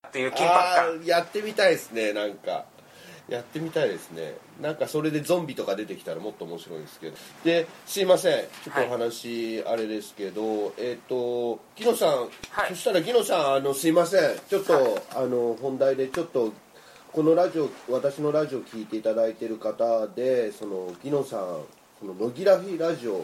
っていう緊迫感。 やってみたいですね。なんかやってみたいですね。なんかそれでゾンビとか出てきたらもっと面白いんですけど。ですいません、ちょっとお話あれですけど、ギノさん、そしたらギノさん、すいません、ちょっと、本題でちょっとこのラジオ、私のラジオ聞いていただいている方で、そのギノさん、この野木らひラジオ、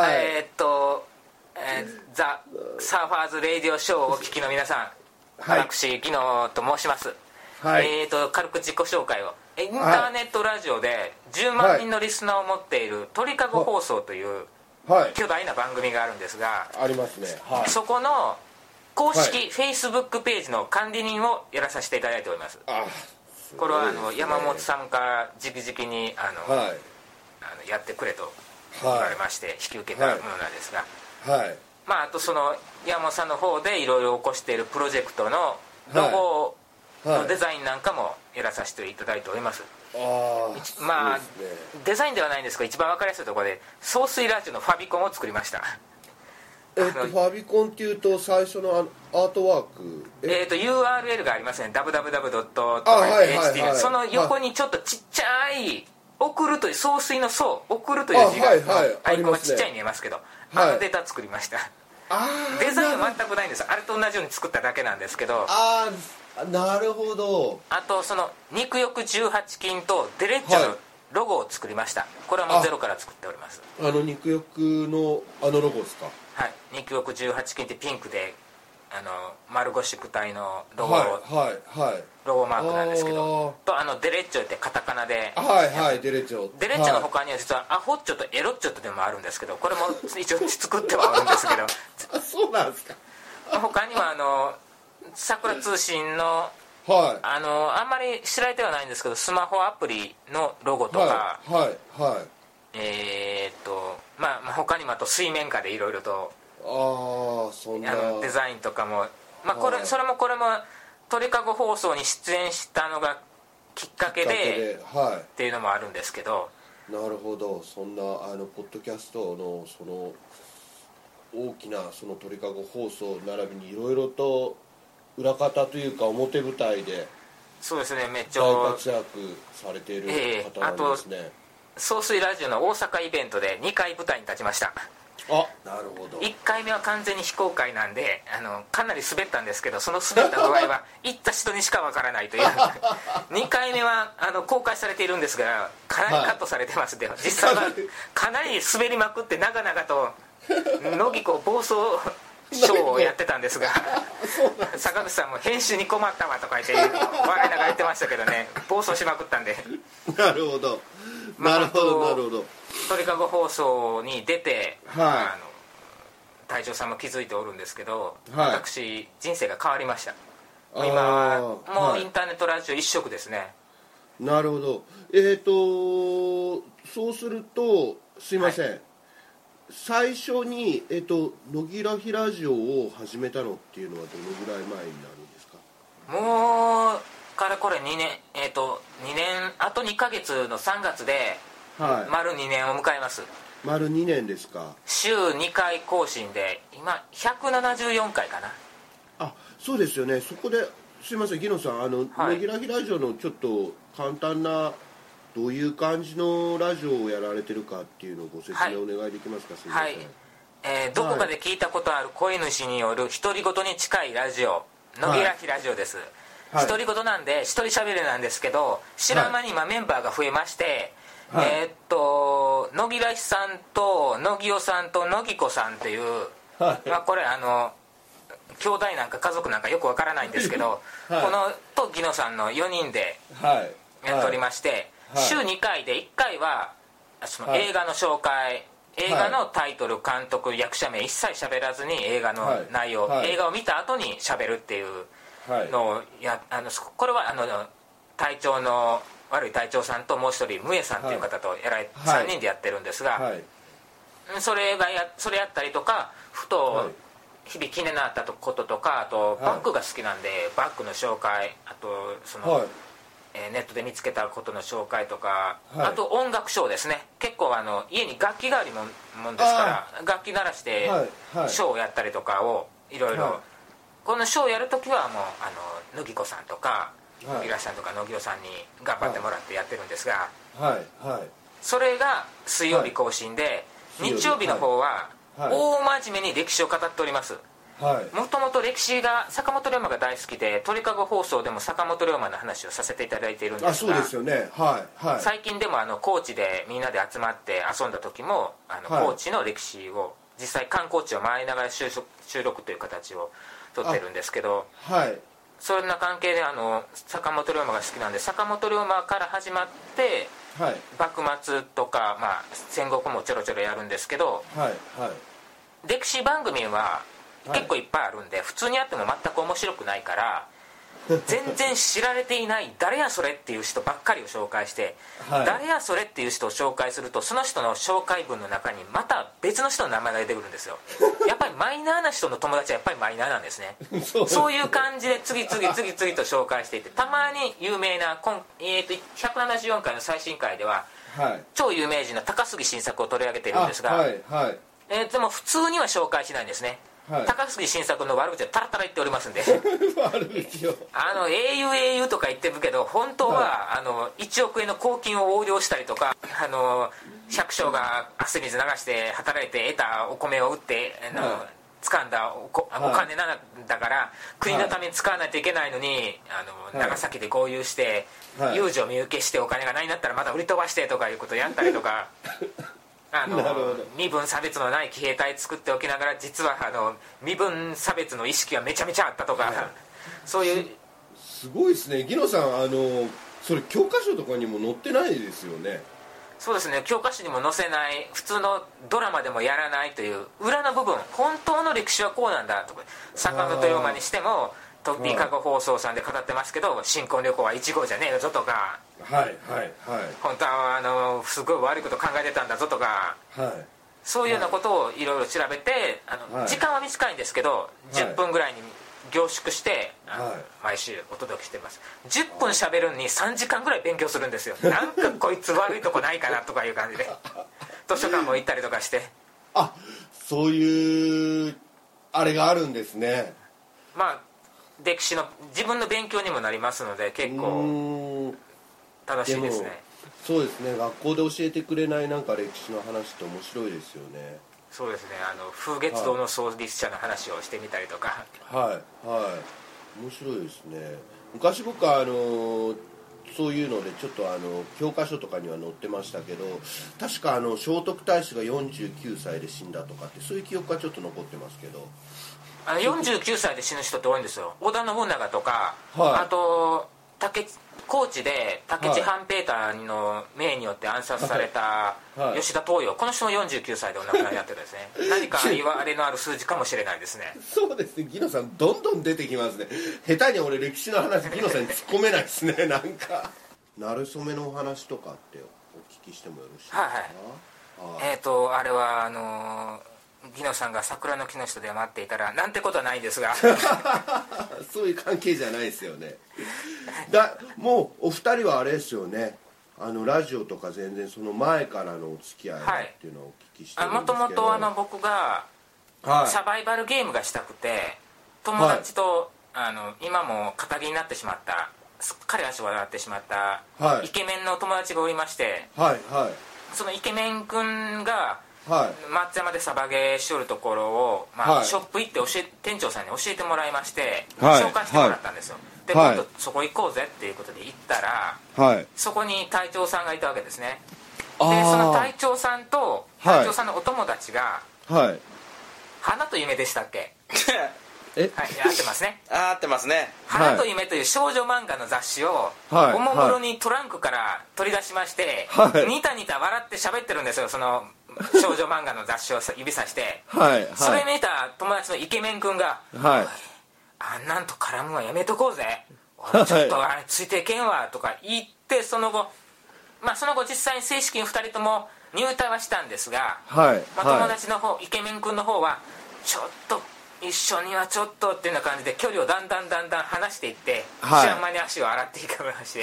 ザ・サーファーズ・レイディオショーをお聞きの皆さん、私ギノと申します。軽く自己紹介を。インターネットラジオで10万人のリスナーを持っている鳥かご放送という巨大な番組があるんですが、 ありますね。 そこの公式 Facebook ページの管理人をやらさせていただいております。これは山本さんから直々にやってくれと言われまして引き受けたものなんですが、あとその山本さんの方でいろいろ起こしているプロジェクトのロゴのデザインなんかもやらさせていただいております。デザインではないんですが、一番分かりやすいところで送水ラジオのファビコンを作りました。 ファビコンっていうと最初のアートワーク、 URL がありますね。www.ht その横にちょっとちっちゃい送るという送水の送るという字がアイコンがちっちゃい見えますけど、データ作りました。デザインは全くないんです。あれと同じように作っただけなんですけど。 なるほど。 あとその肉欲18金とデレッジョのロゴを作りました。これはもうゼロから作っております。 肉欲のロゴですか？ はい、肉欲18金ってピンクで丸ゴシック体のロゴマークなんですけど、とデレッチョってカタカナで、 デレッチョの他には実はアホッチョとエロッチョとでもあるんですけど、これも一応作ってはあるんですけどそうなんですか。 他には桜通信のあんまり知られてはないんですけど、スマホアプリのロゴとか、他にもあと水面下でいろいろとそんなデザインとかも、それも鳥かご放送に出演したのがきっかけでっていうのもあるんですけど。 なるほど。そんなポッドキャストのその大きなその鳥かご放送並びにいろいろと裏方というか表舞台でそうですね、めっちゃ大活躍されている方なんですね。 送水ラジオの大阪イベントで2回舞台に立ちました。 なるほど。 1回目は完全に非公開なんでかなり滑ったんですけど、その滑った具合は行った人にしかわからないという2回目は公開されているんですが、かなりカットされてますで、実際はかなり滑りまくって長々と野木子暴走ショーをやってたんですが坂口さんも編集に困ったわとか言って笑いながら言ってましたけどね、暴走しまくったんで。 なるほどなるほど。 鳥かご放送に出て、隊長さんも気づいておるんですけど、私人生が変わりました。今はもうインターネットラジオ一色ですね。 なるほど。そうするとすいません、最初に、野木らひラジオを始めたのっていうのはどのぐらい前になるんですか？ もうかれこれ2年2年あと2ヶ月の3月で丸2年を迎えます。 丸2年ですか？ 週2回更新で今174回かな。 そうですよね。そこですいません、ギノさん野木らひラジオのちょっと簡単などういう感じのラジオをやられてるかっていうのをご説明お願いできますか？すいません。 どこかで聞いたことある声主による独り言に近いラジオ、野木らひラジオです。独り言なんで一人喋りなんですけど、知らん間に今メンバーが増えまして、野木らひさんと野木おさんと野木子さんという、これ兄弟なんか家族なんかよくわからないんですけど、このとギノさんの4人でやっておりまして、週2回で1回はその映画の紹介、映画のタイトル、監督、役者名一切喋らずに映画の内容、映画を見た後に喋るっていうのをこれは隊長の悪い隊長さんともう一人ムエさんという方と3人でやってるんですが、それやったりとか、ふと日々気になったこととか、あとバッグが好きなんでバッグの紹介、あとそのネットで見つけたことの紹介とか、あと音楽ショーですね。結構家に楽器があるもんですから、楽器鳴らしてショーをやったりとかをいろいろこのショーをやるときはもう乃木子さんとかはい野木らさんとか野木さんに頑張ってもらってやってるんですが、 はいはいそれが水曜日更新で、 はい日曜日の方ははい大真面目に歴史を語っております。 はいもともと歴史が坂本龍馬が大好きで鳥かご放送でも坂本龍馬の話をさせていただいているんですが、 そうですよね。はいはい最近でも高知でみんなで集まって遊んだ時もはい高知の歴史を実際観光地を回りながら収録という形をとってるんですけど、 はいそんな関係で坂本龍馬が好きなんで坂本龍馬から始まってはい幕末とか、戦国もちょろちょろやるんですけど、 はいはい歴史番組ははい結構いっぱいあるんで、普通にやっても全く面白くないから全然知られていない誰やそれっていう人ばっかりを紹介して、 はい誰やそれっていう人を紹介するとその人の紹介文の中にまた別の人の名前が出てくるんですよ。やっぱりマイナーな人の友達はやっぱりマイナーなんですねそういう感じで次々と紹介していて、たまに有名な174回の最新回でははい超有名人の高杉晋作を取り上げているんですが、 はいはいでも普通には紹介しないんですね、 はい高杉晋作の悪口をタラタラ言っておりますんで悪口を英雄とか言ってるけど本当は、1億円の公金を横領したりとか百姓が汗水流して働いて得たお米を売って掴んだお金なんだから国のために使わないといけないのに長崎で豪遊してはい遊女身請けしてお金がないんだったらまた売り飛ばしてとかいうことをやったりとかなるほど身分差別のない騎兵隊作っておきながら実は身分差別の意識がめちゃめちゃあったとか、そういうすごいですね。ギノさんそれ教科書とかにも載ってないですよね。 そうですね、教科書にも載せない普通のドラマでもやらないという裏の部分、本当の歴史はこうなんだとか、坂本龍馬にしてもトッピーカゴ放送さんで語ってますけど新婚旅行は1号じゃねえよぞとか、 はいはいはい本当はすごい悪いこと考えてたんだぞとか、 はいそういうようなことをいろいろ調べてはい時間は短いんですけど10分ぐらいに凝縮してはい毎週お届けしてます。10分喋るのに3時間ぐらい勉強するんですよ。なんかこいつ悪いとこないかなとかいう感じで図書館も行ったりとかして、 そういうあれがあるんですね。 歴史の自分の勉強にもなりますので結構楽しいですね。 そうですね。学校で教えてくれないなんか歴史の話って面白いですよね。 そうですね、風月堂の創立者の話をしてみたりとか、 はいはい面白いですね。昔僕そういうのでちょっと教科書とかには載ってましたけど、確か聖徳太子が49歳で死んだとかってそういう記憶がちょっと残ってますけど、 49歳で死ぬ人って多いんですよ。織田信長とか、 はいあと高知で武市半平太の命によって暗殺されたはい吉田東洋、この人も49歳でお亡くなりになってるんですね何か言われのある数字かもしれないですね。 そうですね。ギノさんどんどん出てきますね。下手に俺歴史の話ギノさんに突っ込めないですね。なんか馴れ初めのお話とかってお聞きしてもよろしいですか？ あれはギノさんが桜の木の下で待っていたらなんてことはないんですがそういう関係じゃないですよね。もうお二人はあれですよね。ラジオとか全然その前からのお付き合いっていうのをお聞きしてるんですけど、 もともと僕がサバイバルゲームがしたくて友達と、今も仇になってしまったすっかり足を洗ってしまった、 はいイケメンの友達がおりまして、 はいはいそのイケメン君がはい松山でサバゲーしとるところを、 はいショップ行って店長さんに教えてもらいまして、 はい紹介してもらったんですよ、ではい今度そこ行こうぜっていうことで行ったらはいそこに隊長さんがいたわけですね。 あーでその隊長さんと隊長さんのお友達が、 はい花と夢でしたっけえはい、合ってますね。 合ってますね。 花と夢という少女漫画の雑誌をはいおもむろにトランクから取り出しまして、 はいニタニタ笑って喋ってるんですよ。その少女漫画の雑誌を指さしてはいはいそれ見た友達のイケメン君がはいあんなんと絡むのはやめとこうぜ、 はいちょっとあれついていけんわとか言ってその後実際に正式に2人とも入隊はしたんですが、 はい友達の方イケメン君の方はちょっと一緒にはちょっとっていうような感じで距離をだんだん離していって、 はい知らん間に足を洗っていかまして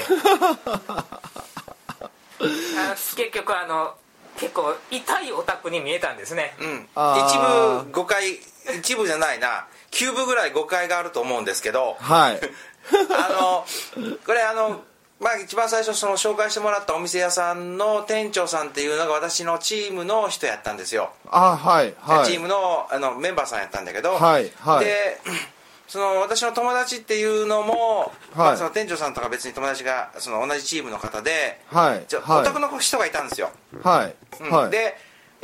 結局結構痛いオタクに見えたんですね。 うん。 あー一部じゃないな。 9部ぐらい誤解があると思うんですけど、 はいこれまあ、一番最初その紹介してもらったお店屋さんの店長さんっていうのが私のチームの人やったんですよ。 はいはい。 チームのメンバーさんやったんだけど、 はいはい。 でその私の友達っていうのも、まあ、その店長さんとか別に友達がその同じチームの方で、 はい、 お宅の人がいたんですよ。 はい、はい。 で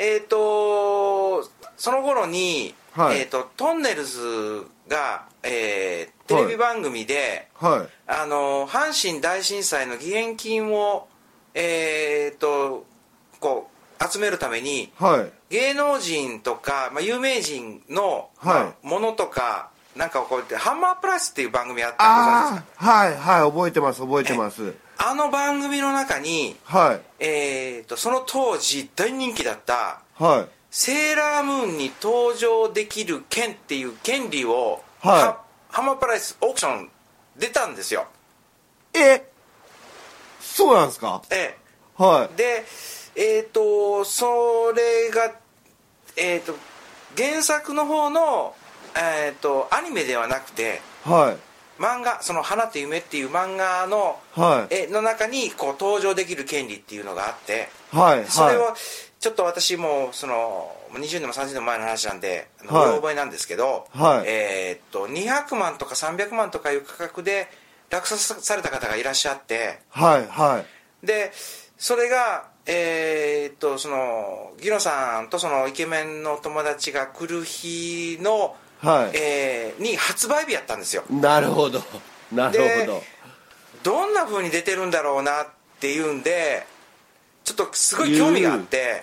その頃に、 はい、 トンネルズが、テレビ番組で、 はい、 阪神大震災の義援金を、こう集めるために、 はい、 芸能人とか、まあ、有名人の、 はい、 まあ、ものとかなんかこうやってハンマープラスっていう番組あったんですよ。 はいはい覚えてますあの番組の中に、 はい、 その当時大人気だった、 はい、 セーラームーンに登場できる券っていう権利を、 はい、 ハンマープライスオークション出たんですよ。 そうなんですか。はい。 でそれが原作の方のアニメではなくて、 はい、 漫画、その花と夢っていう漫画の、の中にこう登場できる権利っていうのがあって、 はい、 それをちょっと私もその20年も30年も前の話なんでうろ覚えなんですけど、 はい、 200万とか300万とかいう価格で落札された方がいらっしゃって、 はいはい、 でそれがそのギノさんとそのイケメンの友達が来る日の、に発売日やったんですよ。 なるほどなるほど。 どんな風に出てるんだろうなっていうんでちょっとすごい興味があって、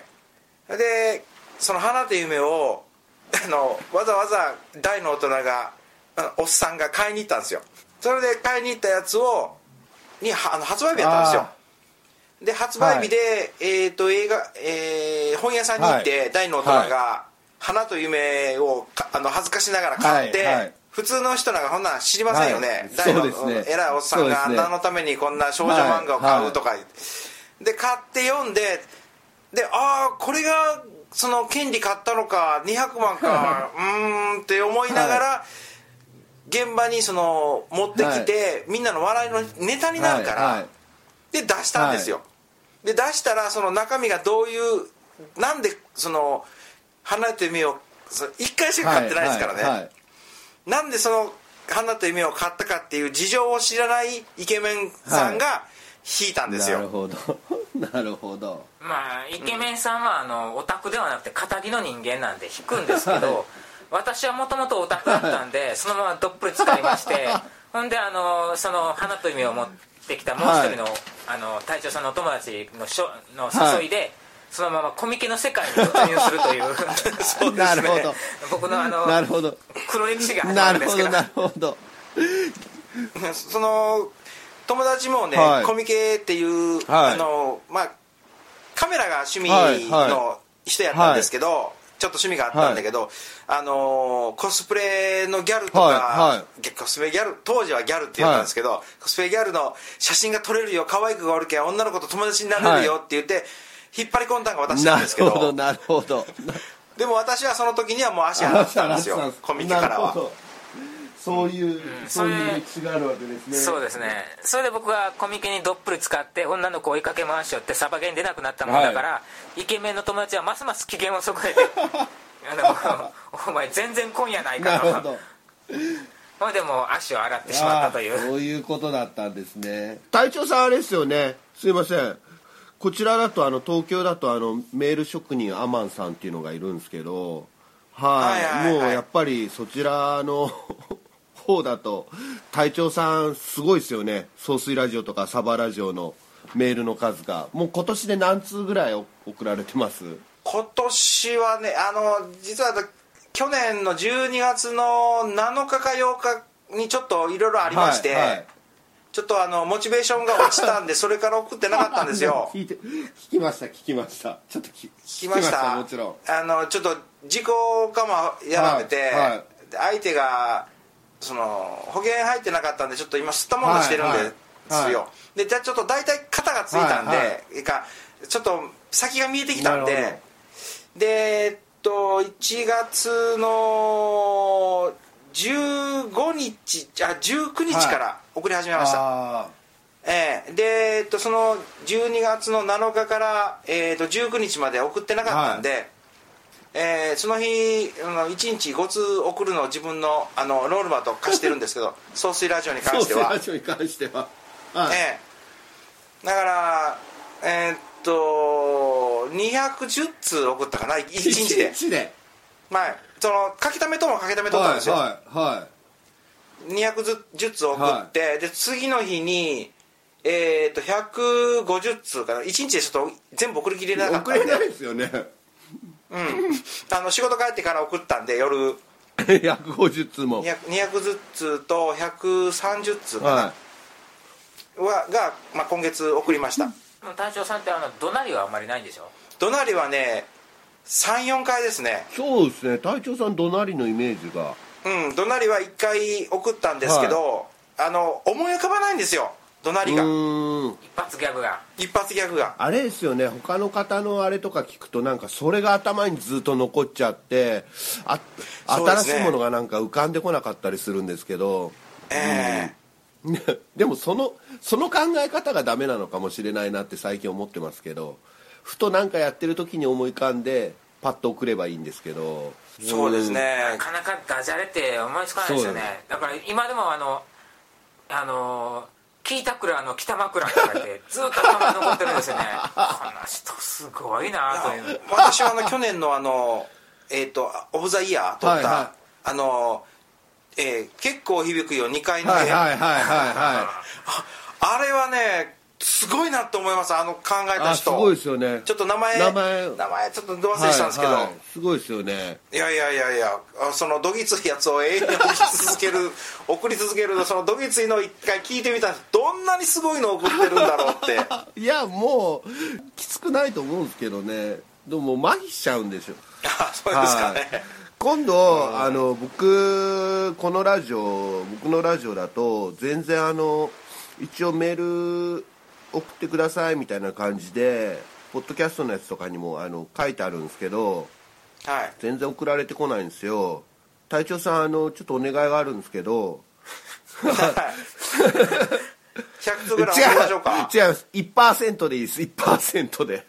でその花と夢をわざわざ大の大人がおっさんが買いに行ったんですよ。それで買いに行ったやつに発売日やったんですよ。で発売日で、映画、本屋さんに行って、大の大人が花と夢を恥ずかしながら買って、普通の人なんかこんなん知りませんよね、大の偉いおっさんが何のためにこんな少女漫画を買うとか、で買って読んで、これがその権利買ったのか200万かって思いながら、現場にその持ってきて、みんなの笑いのネタになるから、で出したんですよ。で出したらその中身がどういうなんでその花と夢を1回しか買ってないですからね、なんでその花と夢を買ったかっていう事情を知らないイケメンさんが引いたんですよ。 なるほどなるほど。 まあイケメンさんはオタクではなくて堅気の人間なんで引くんですけど、私はもともとオタクだったんでそのままどっぷり使いまして、ほんでその花と夢を持ってきたもう一人の、隊長さんのお友達の誘いで、そのままコミケの世界に突入するというそうですね、 僕のなるほど黒歴史が始まるんですけど、 なるほどその友達もね、コミケっていう、まあカメラが趣味の人やったんですけど、ちょっと趣味があったんだけど、コスプレのギャルとか、コスプレギャル、当時はギャルって言ったんですけど、コスプレギャルの写真が撮れるよ、可愛い子がおるけん女の子と友達になれるよって言って、引っ張り込んだのが私なんですけど、 なるほどでも私はその時にはもう足洗ったんですよ、コミケからは。 そういう歴史があるわけですね。 そうですね。それで僕がコミケにどっぷり使って女の子を追いかけ回しよってサバゲーに出なくなったもんだから、イケメンの友達はますます機嫌を損ねてお前全然来んやないかと。なるほど。ほいでもう足を洗ってしまったという。 そういうことだったんですね。隊長さんあれですよね、すいません、こちらだと東京だとメール職人アマンさんっていうのがいるんですけど、もうやっぱりそちらの方だと隊長さんすごいですよね。総水ラジオとかサバラジオのメールの数がもう今年で何通ぐらい送られてます？ 今年はね、実は去年の12月の7日か8日にちょっといろいろありまして、ちょっとモチベーションが落ちたんでそれから送ってなかったんですよ。 聞きましたちょっと聞きました。もちろんちょっと事故かもやられて、相手がその保険入ってなかったんでちょっと今吸ったもんだしてるんですよ。でじゃあちょっと大体肩がついたんで、ちょっと先が見えてきたんで、1月の 19日から送り始めました。で、その12月の7日から、19日まで送ってなかったんで、その日1日5通送るのを自分のロールマと貸してるんですけど総水ラジオに関してはだから210通送ったかな1日でまあその書き溜めとも書き溜めとったんですよ、210通送って、で次の日に150通かな1日でちょっと全部送りきれなかったんで送れないですよね仕事帰ってから送ったんで夜 150通も 200通と130通かな、が、まあ、今月送りました。 隊長さんって怒鳴りはあんまりないんでしょ？ 怒鳴りはね 3,4 回ですね。 そうですね、隊長さん怒鳴りのイメージが怒鳴りは1回送ったんですけど、思い浮かばないんですよ怒鳴りが。 一発ギャグがあれですよね、他の方のあれとか聞くとなんかそれが頭にずっと残っちゃって新しいものがなんか浮かんでこなかったりするんですけど、でもその考え方がダメなのかもしれないなって最近思ってますけど、ふとなんかやってる時に思い浮かんでパッと送ればいいんですけど、 そうですね、 なかなかダジャレって思いつかないですよね。だから今でも聞いたくら北枕って書いてずっと頭に残ってるんですよねこの人すごいなという私は去年のオブザイヤー撮った、結構響くよ2回のあれはねすごいなと思います。考えた人すごいですよね。 ちょっと名前ちょっとど忘れしたんですけど、 すごいですよね。 いやそのどぎついやつを永遠に送り続けるそのどぎついのを一回聞いてみたらどんなにすごいのを送ってるんだろうっていやもうきつくないと思うんですけどね、でも麻痺しちゃうんでしょそうですかね。 今度僕のラジオだと全然一応メール送ってくださいみたいな感じでポッドキャストのやつとかにも書いてあるんですけど、全然送られてこないんですよ。隊長さんちょっとお願いがあるんですけど 100通ぐらい送りましょうか。 違います、 1% でいいです。 1% で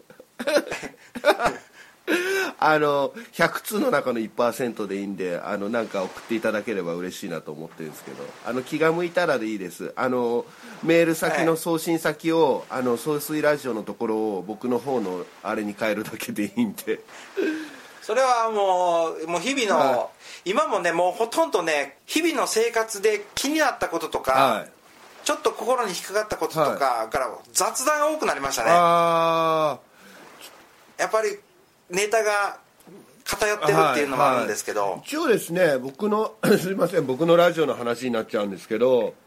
100通の中の 1% でいいんでなんか送っていただければ嬉しいなと思ってるんですけど、気が向いたらでいいです。メール先の送信先を送水ラジオのところを僕の方のあれに変えるだけでいいんでそれはもう日々の、今もねもうほとんどね日々の生活で気になったこととか、ちょっと心に引っかかったこととかから雑談が多くなりましたね。やっぱりネタが偏ってるっていうのもあるんですけど、 一応ですねすいません僕のラジオの話になっちゃうんですけど、